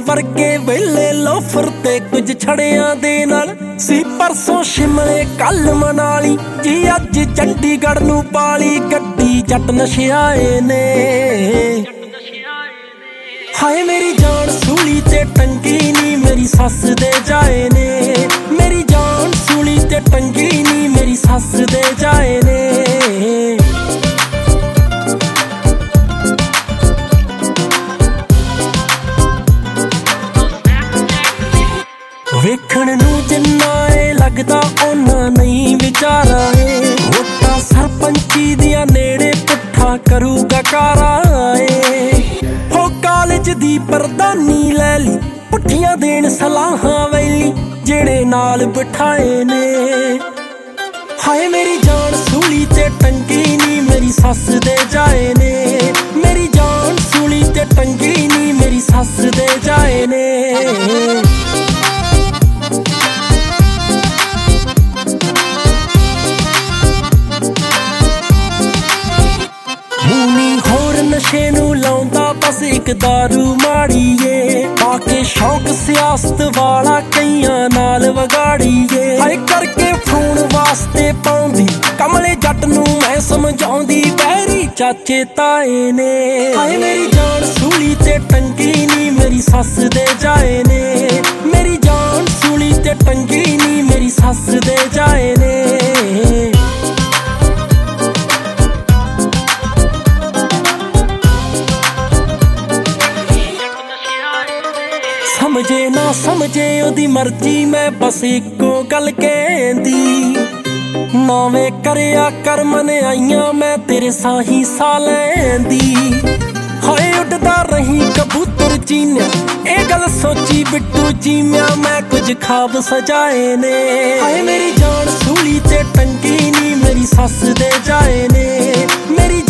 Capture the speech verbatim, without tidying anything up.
ਵਰਗੇ ਵੇਲੇ ਲੋਫਰ ਤੇ ਕੁਝ ਛੜਿਆਂ ਦੇ ਨਾਲ ਸੀ ਪਰਸੋਂ ਸ਼ਿਮਲੇ ਕੱਲ ਮਨਾਲੀ ਜੀ ਅੱਜ ਚੰਡੀਗੜ੍ਹ ਨੂੰ ਪਾਲੀ ਗੱਡੀ ਜੱਟ ਨਸ਼ਿਆਏ ਨੇ। ਹਾਏ ਮੇਰੀ ਜਾਨ ਸੂਲੀ ਤੇ ਟੰਗੀ ਨੀ ਮੇਰੀ ਸੱਸ ਦੇ ਜਾਏ ਨੇ। ਮੇਰੀ ਜਾਨ ਸੂਲੀ ਤੇ ਟੰਗੀ ਨੀ ਮੇਰੀ ਸੱਸ ਦੇ ਜਾਏ ਨੇ। ਵੇਖਣ ਨੂੰ ਜਿੰਨਾ ਏ ਲੱਗਦਾ ਉਹਨਾਂ ਨਹੀਂ ਵਿਚਾਰਾ ਏ। ਵੋਟਾਂ ਸਰਪੰਚੀ ਦੀਆਂ ਨੇੜੇ ਪੁੱਠਾ ਕਰੂਗਾ ਕਾਰਾ ਏ। ਹੋ ਕਾਲਜ ਦੀ ਪ੍ਰਧਾਨੀ ਲੈ ਲਈ ਪੁੱਠੀਆਂ ਦੇਣ ਸਲਾਹਾਂ ਵੈਲੀ ਜਿਹੜੇ ਨਾਲ ਬਿਠਾਏ ਨੇ। ਹਾਏ ਮੇਰੀ ਜਾਨ ਸੂਲੀ ਤੇ ਟੰਗੀ ਨੀ ਮੇਰੀ ਸੱਸ ਦੇ ਜਾਏ ਨੇ। ਮੇਰੀ ਜਾਨ ਸੂਲੀ ਤੇ ਟੰਗੀ ਨੀ ਮੇਰੀ ਸੱਸ ਦੇ ਜਾਏ ਨੇ। ਨਸ਼ੇ ਨੂੰ ਲਾਉਂਦਾ ਬਸ ਇੱਕ ਦਾਰੂ ਮਾੜੀਏ ਪਾ ਕੇ ਸ਼ੌਕ ਸਿਆਸਤ ਵਾਲਾ ਕਈਆਂ ਨਾਲ ਵਿਗਾੜੀਏ। ਹਾਏ ਕਰਕੇ ਫੋਨ ਵਾਸਤੇ ਪਾਉਂਦੀ ਕਮਲੇ ਜੱਟ ਨੂੰ ਮੈਂ ਸਮਝਾਉਂਦੀ ਬਹਿਰੀ ਚਾਚੇ ਤਾਏ ਨੇ। ਹਾਏ ਮੇਰੀ ਜਾਨ ਸੂਲੀ ਤੇ ਟੰਗੀ ਨੀ ਮੇਰੀ ਸੱਸ ਦੇ ਜਾਏ ਨੇ। ਮੇਰੀ ਜਾਨ ਸੂਲੀ ਤੇ ਟੰਗੀ ਨੀ ਮੇਰੀ ਸੱਸ ਦੇ ਜਾਏ ਨੇ। ਸਮਝੇ ਨਾ ਸਮਝੇ ਉਹਦੀ ਮਰਜ਼ੀ ਮੈਂ ਬਸ ਇੱਕੋ ਗੱਲ ਕਹਿੰਦੀ ਨਾਵੇਂ ਕਰਿਆ ਕਰ ਮਨਿਆਈਆਂ ਮੈਂ ਤੇਰੇ ਸਾਹੀ ਸਾਹ ਲੈਂਦੀ। ਹਾਏ ਉੱਡਦਾ ਰਹੀ ਕਬੂਤਰ ਚੀਨਿਆ ਇਹ ਗੱਲ ਸੋਚੀ ਬਿੱਟੂ ਚੀਮਿਆ ਮੈਂ ਕੁਝ ਖਾਬ ਸਜਾਏ ਨੇ। ਹਾਏ ਮੇਰੀ ਜਾਨ ਸੂਲੀ ਤੇ ਟੰਗੀ ਨੀ ਮੇਰੀ ਸੱਸ ਦੇ ਜਾਏ ਨੇ। ਮੇਰੀ